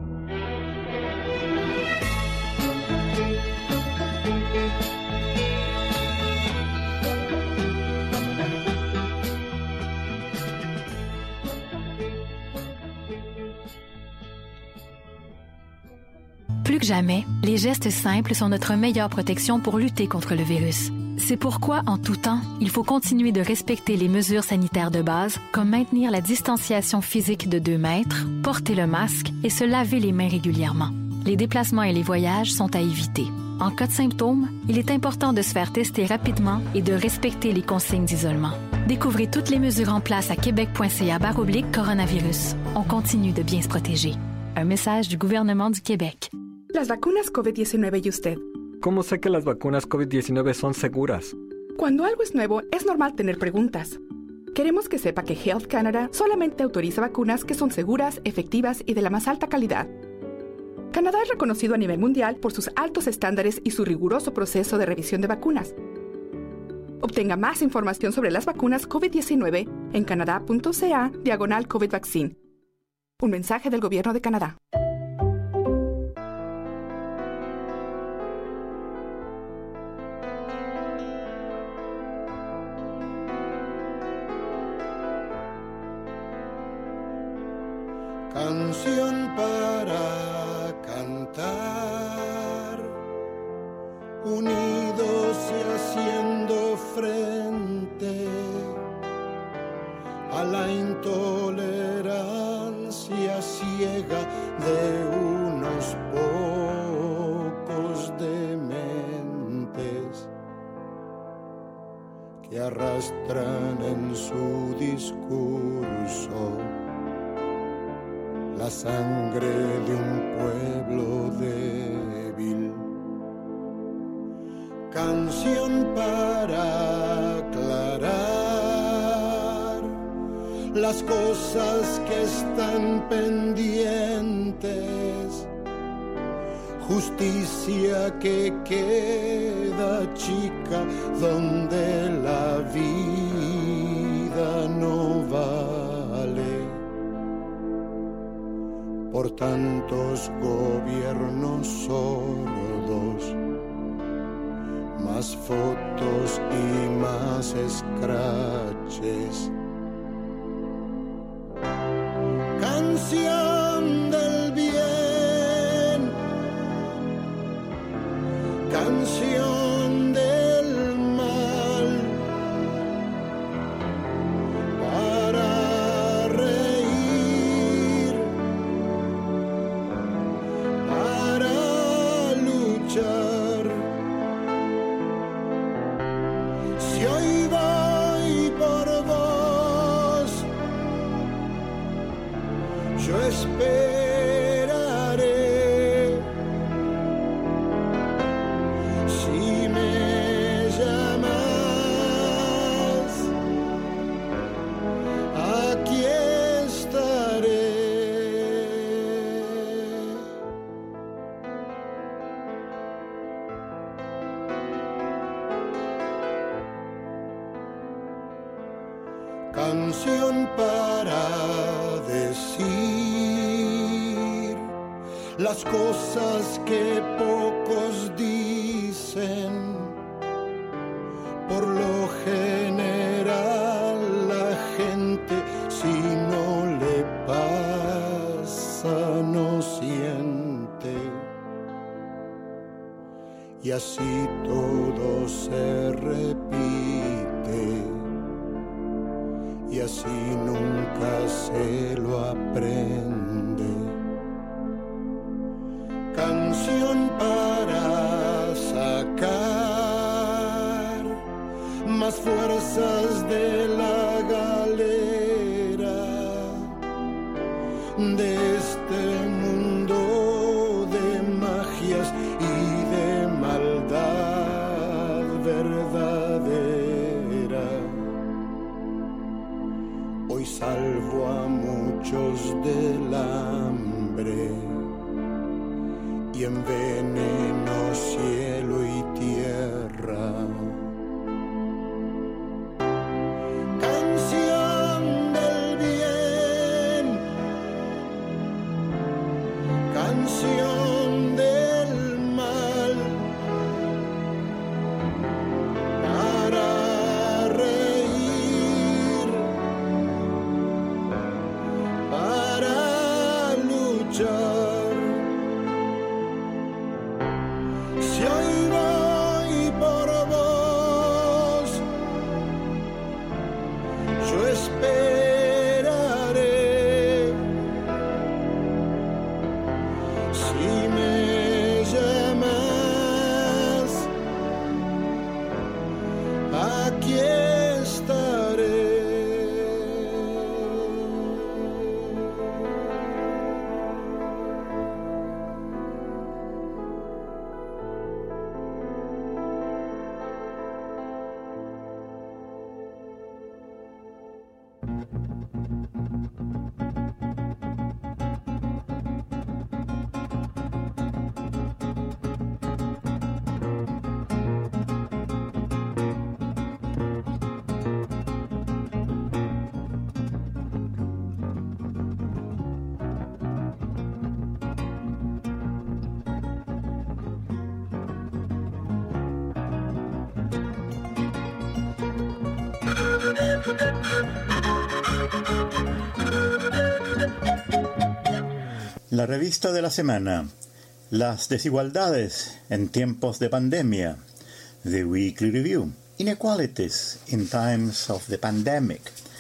Plus que jamais, les gestes simples sont notre meilleure protection pour lutter contre le virus. C'est pourquoi, en tout temps, il faut continuer de respecter les mesures sanitaires de base, comme maintenir la distanciation physique de deux mètres, porter le masque et se laver les mains régulièrement. Les déplacements et les voyages sont à éviter. En cas de symptômes, il est important de se faire tester rapidement et de respecter les consignes d'isolement. Découvrez toutes les mesures en place à québec.ca barre oblique coronavirus. On continue de bien se protéger. Un message du gouvernement du Québec. Las vacunas COVID diecinueve y usted. ¿Cómo sé que las vacunas COVID diecinueve son seguras? Cuando algo es nuevo, es normal tener preguntas. Queremos que sepa que Health Canada solamente autoriza vacunas que son seguras, efectivas y de la más alta calidad. Canadá es reconocido a nivel mundial por sus altos estándares y su riguroso proceso de revisión de vacunas. Obtenga más información sobre las vacunas COVID diecinueve en canadá.ca diagonal COVID Vaccine. Un mensaje del Gobierno de Canadá. Canción para cantar, unidos y haciendo frente a la intolerancia ciega de unos pocos dementes que arrastran en su discurso la sangre de un pueblo débil. Canción para aclarar las cosas que están pendientes, justicia que queda chica donde la vida no vale. Por tantos gobiernos sordos, más fotos y más escraches. Canción del bien, canción del mal, para reír, para luchar. Si hoy voy por vos, yo esperaré. Si me llamas, aquí estaré. Canción para decir las cosas que pocos dicen. Por lo general la gente, si no le pasa, no siente. Y así todo se repite se lo aprende. Canción para sacar más fuerzas de la galera, de este mundo de magias y de maldad verdadera. Hoy salvo a muchos del hambre y enveneno cielo y tierra. Canción del bien, canción del mal, para reír, para luchar. Si hoy voy por vos, yo esperaré. Si me llamas, aquí estaré. La revista de la semana, las desigualdades en tiempos de pandemia, The Weekly Review, Inequalities in Times of the Pandemic.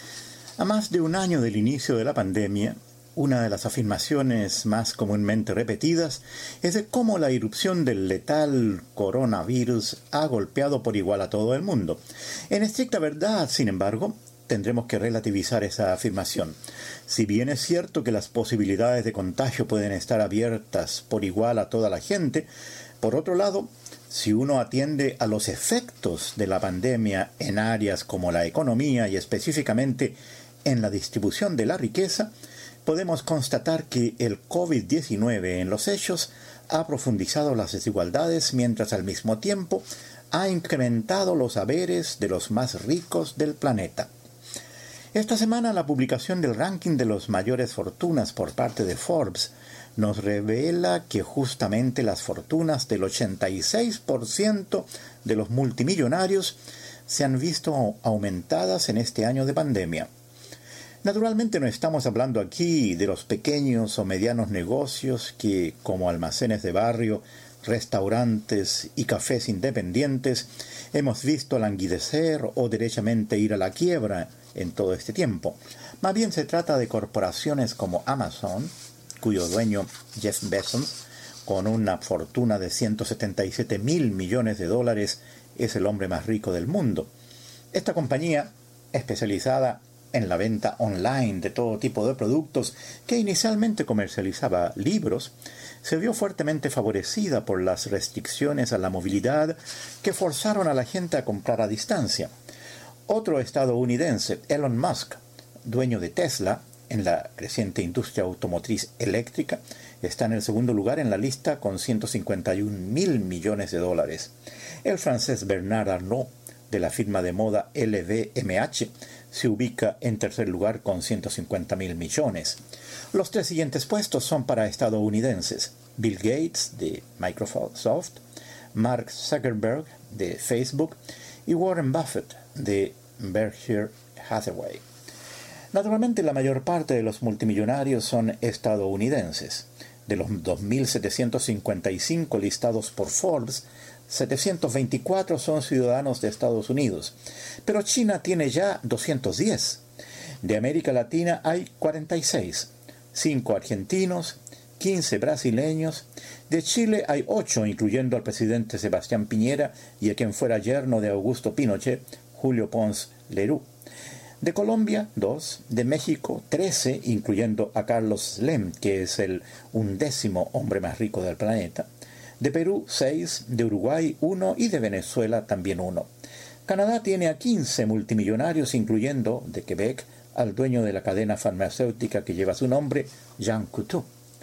A más de un año del inicio de la pandemia, una de las afirmaciones más comúnmente repetidas es de cómo la irrupción del letal coronavirus ha golpeado por igual a todo el mundo. En estricta verdad, sin embargo, tendremos que relativizar esa afirmación. Si bien es cierto que las posibilidades de contagio pueden estar abiertas por igual a toda la gente, por otro lado, si uno atiende a los efectos de la pandemia en áreas como la economía y específicamente en la distribución de la riqueza, podemos constatar que el COVID diecinueve en los hechos ha profundizado las desigualdades mientras al mismo tiempo ha incrementado los haberes de los más ricos del planeta. Esta semana la publicación del ranking de las mayores fortunas por parte de Forbes nos revela que justamente las fortunas del ochenta y seis por ciento de los multimillonarios se han visto aumentadas en este año de pandemia. Naturalmente no estamos hablando aquí de los pequeños o medianos negocios que, como almacenes de barrio, restaurantes y cafés independientes, hemos visto languidecer o derechamente ir a la quiebra en todo este tiempo. Más bien se trata de corporaciones como Amazon, cuyo dueño Jeff Bezos, con una fortuna de ciento setenta y siete mil millones de dólares, es el hombre más rico del mundo. Esta compañía, especializada en la venta online de todo tipo de productos, que inicialmente comercializaba libros, se vio fuertemente favorecida por las restricciones a la movilidad que forzaron a la gente a comprar a distancia. Otro estadounidense, Elon Musk, dueño de Tesla, en la creciente industria automotriz eléctrica, está en el segundo lugar en la lista con ciento cincuenta y un mil millones de dólares. El francés Bernard Arnault, de la firma de moda L V M H, se ubica en tercer lugar con ciento cincuenta mil millones. Los tres siguientes puestos son para estadounidenses: Bill Gates, de Microsoft, Mark Zuckerberg, de Facebook, y Warren Buffett, de Berkshire Hathaway. Naturalmente, la mayor parte de los multimillonarios son estadounidenses. De los dos mil setecientos cincuenta y cinco listados por Forbes, setecientos veinticuatro son ciudadanos de Estados Unidos, pero China tiene ya doscientos diez. De América Latina hay cuarenta y seis, cinco argentinos, quince brasileños. De Chile hay ocho, incluyendo al presidente Sebastián Piñera y a quien fuera yerno de Augusto Pinochet, Julio Pons Lerú. De Colombia, dos. De México, trece, incluyendo a Carlos Slim, que es el undécimo hombre más rico del planeta. De Perú, seis. De Uruguay, uno. Y de Venezuela, también uno. Canadá tiene a quince multimillonarios, incluyendo, de Quebec, al dueño de la cadena farmacéutica que lleva su nombre, Jean Coutu.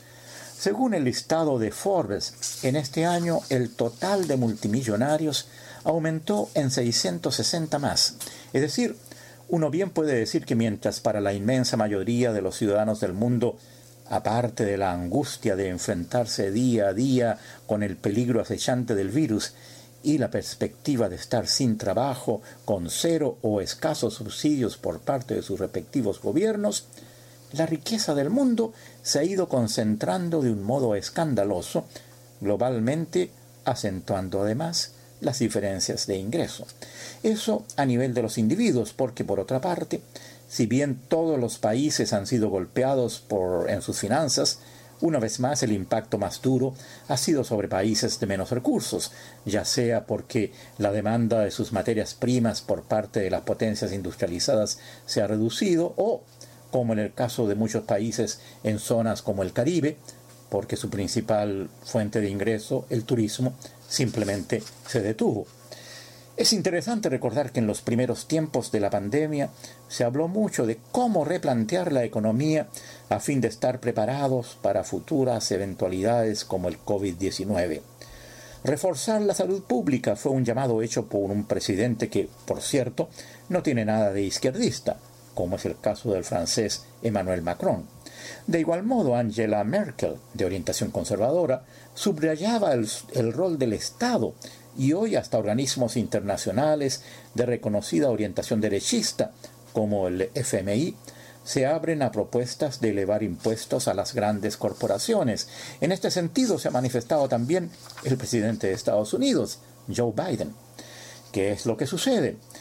Según el listado de Forbes, en este año el total de multimillonarios aumentó en seiscientos sesenta más. Es decir, uno bien puede decir que mientras para la inmensa mayoría de los ciudadanos del mundo, aparte de la angustia de enfrentarse día a día con el peligro acechante del virus y la perspectiva de estar sin trabajo, con cero o escasos subsidios por parte de sus respectivos gobiernos, la riqueza del mundo se ha ido concentrando de un modo escandaloso, globalmente acentuando además las diferencias de ingreso. Eso a nivel de los individuos, porque por otra parte, si bien todos los países han sido golpeados por, en sus finanzas, una vez más el impacto más duro ha sido sobre países de menos recursos, ya sea porque la demanda de sus materias primas por parte de las potencias industrializadas se ha reducido o, como en el caso de muchos países en zonas como el Caribe, porque su principal fuente de ingreso, el turismo, simplemente se detuvo. Es interesante recordar que en los primeros tiempos de la pandemia se habló mucho de cómo replantear la economía a fin de estar preparados para futuras eventualidades como el COVID diecinueve. Reforzar la salud pública fue un llamado hecho por un presidente que, por cierto, no tiene nada de izquierdista, como es el caso del francés Emmanuel Macron. De igual modo, Angela Merkel, de orientación conservadora, subrayaba el, el rol del Estado, y hoy hasta organismos internacionales de reconocida orientación derechista, como el F M I, se abren a propuestas de elevar impuestos a las grandes corporaciones. En este sentido se ha manifestado también el presidente de Estados Unidos, Joe Biden. ¿Qué es lo que sucede?